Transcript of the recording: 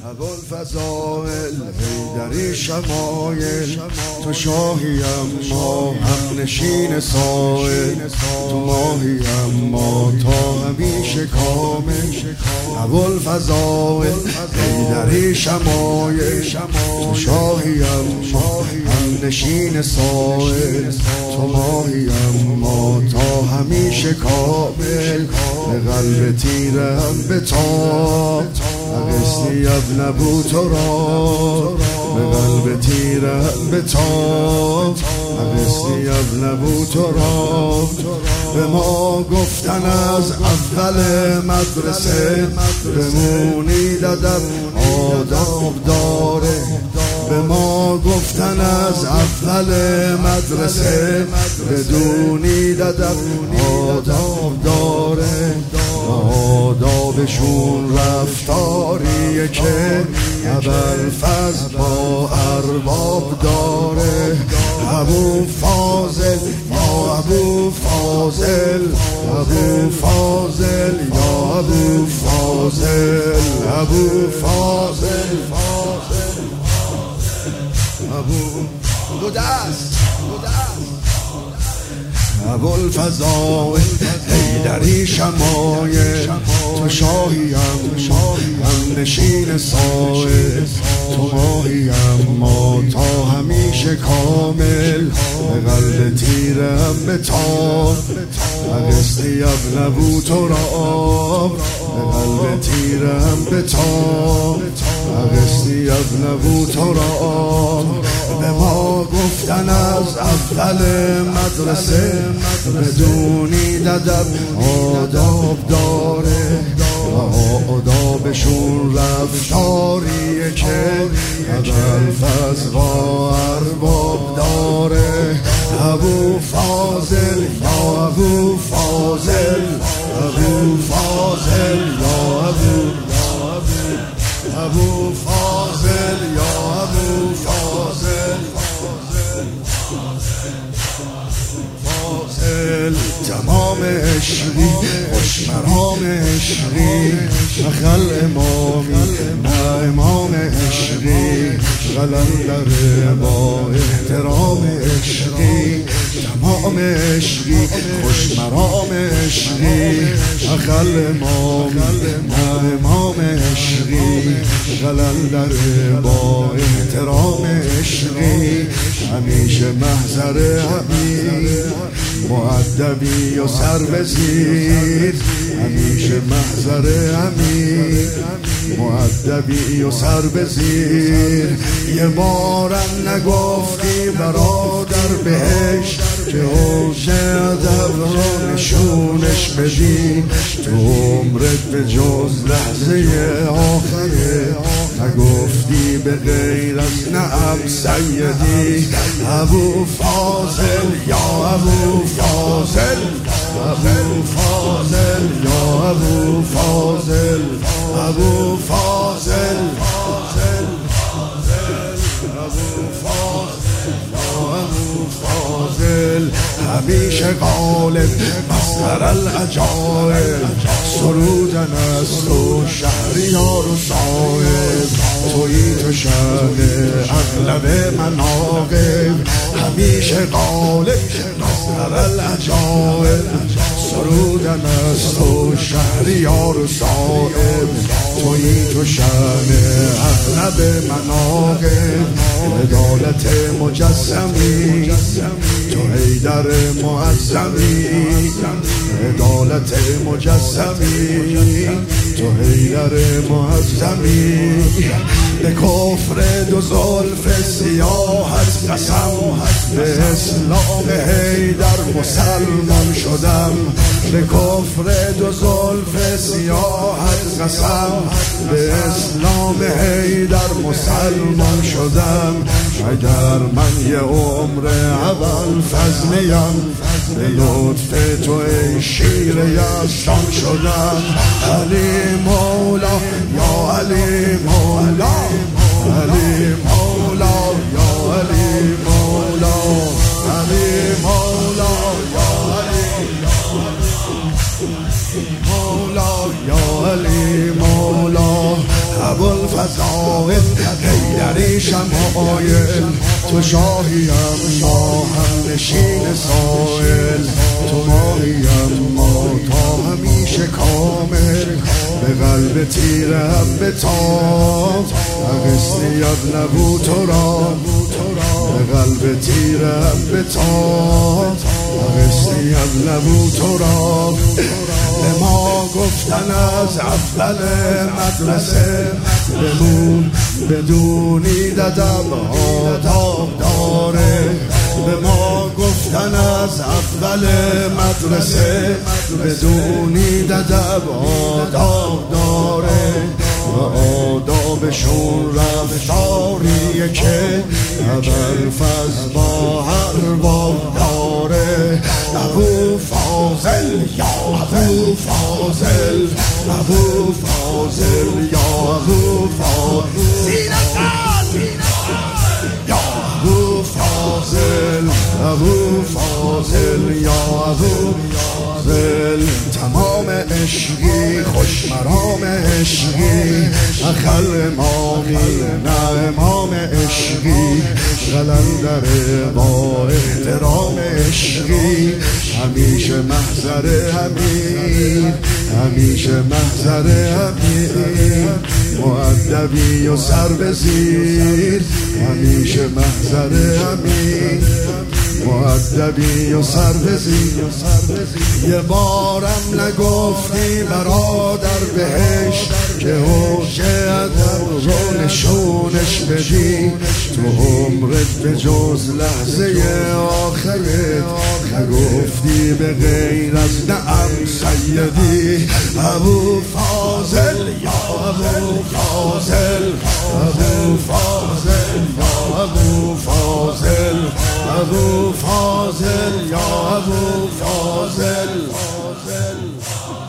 ابوالفضائل حیدری شمایل، تو شاهیم ما هم نشین سائل، تو ماهیم ما تا همیشه کامل. ابوالفضائل حیدری شمایل، تو شاهیم ما هم نشین سائل، تو ماهیم ما تا همیشه کامل. به قلب تیرم بتاب اغثنی ابن ابو تراب، به قلب تیرم بتاب اغثنی ابن ابو تراب. به ما گفتن از اول مدرسه بمونید ادب آداب داره، به ما گفتن از اول مدرسه بدونید ادب آداب داره. آدابشون رفتاریه که ابوالفضل با ارباب داره. ابوفاضل یا ابوفاضل، ابوفاضل یا ابوفاضل، ابوفاضل دو دست ابوالفضائل حیدری شمایل، تو شاهیم هم نشین سائل، تو ماهیم ما تا همیشه کامل. به قلب تیرم بتاب اغثنی ابن ابو تراب، به قلب تیرم بتاب اغثنی ابن ابو تراب. به ما گفتن از اول مدرسه بدونید ادب آداب داره، آدابشون رفتاریه که ابوالفضل با ارباب داره. ابوفاضل یا ابوفاضل، ابوفاضل یا ابوفاضل یا ابوفاضل. تمام عشقی خوش مرام عشقی، نخل امامی نه امام عشقی، قلندر با احترام عشقی. تمام عشقی خوش مرام عشقی، نخل امامی نه امام عشقی، قلندر با احترام عشقی. همیشه محضر حمید مؤدبی و سر به زیر، همیشه محضر حمید مؤدبی و سر به زیر. یه بارم نگفتی برادر بهش که حوش ادب را نشونش بدی، تو عمرت به جز لحظه آخره نگفتی به غیر از نعم سیدی. ابوفاضل یا ابوفاضل، ابوفاضل یا ابوفاضل، ابوفاضل همیشه غالب مصدر العجایب، سرودن از تو شهریار و صاحب، تویی تو شأن اغلب مناقب. همیشه غالب مصدر العجایب، سرودن از تو شهریار و صاحب، تویی تو شأن اغلب مناقب. عدالت مجسمی تو حیدر معظمی، عدالت مجسمی تو حیدر معظمی. به کفر دو زلف سیاهت قسم، به اسلام حیدر مسلمان شدم. به کفر دو زلف سیاهت قسم، به اسلام حیدر مسلمان شدم. اگر من یه عمر ابوالفضلیم، به لطف تو ای شیر یزدان شدم. علی مولا یا علی مولا، علی مولا یا علی مولا، علی مولا یا علی مولا یا علی مولا. ابوالفضائل حیدری شمایل، تو شاهیم ما هم نشین سائل، تو ماهیم ما تا همیشه کامل، به قلب تیرم بتاب اغثنی ابنه تو را، به قلب تیرم بتاب اغثنی ابنه تو را. به ما گفتن از اول مدرسه بمون، بدونی ادب آداب داره. به ما گفتن از اول مدرسه بدونی ادب آداب داره، و آدابشون رفتاریه که ابوالفضل با هر باب داره. ابوالفاضل یا ابوالفاضل، ابوالفاضل یا ابوالفاضل، یا ابوالفاضل، ابوالفاضل یا ابوالفاضل. تمام عشقی خوش مرام عشقی، اخل امامی نه امام عشقی، قلندر با احترام عشقی، همیشه محضر امیر، همیشه محضر امیر، مؤدبی و سر به زیر، همیشه محضر امیر، مؤدبی و سر به زیر. یه بارم نگفتی برادر بهش که حوش ادب رو نشونش بدی، تو عمرت به جز لحظه آخرت نگفتی به غیر از نعم سیدی. ابوالفاضل یا ابوالفاضل، ابوالفاضل یا ابوالفاضل، ابوالفاضل یا ابوالفاضل.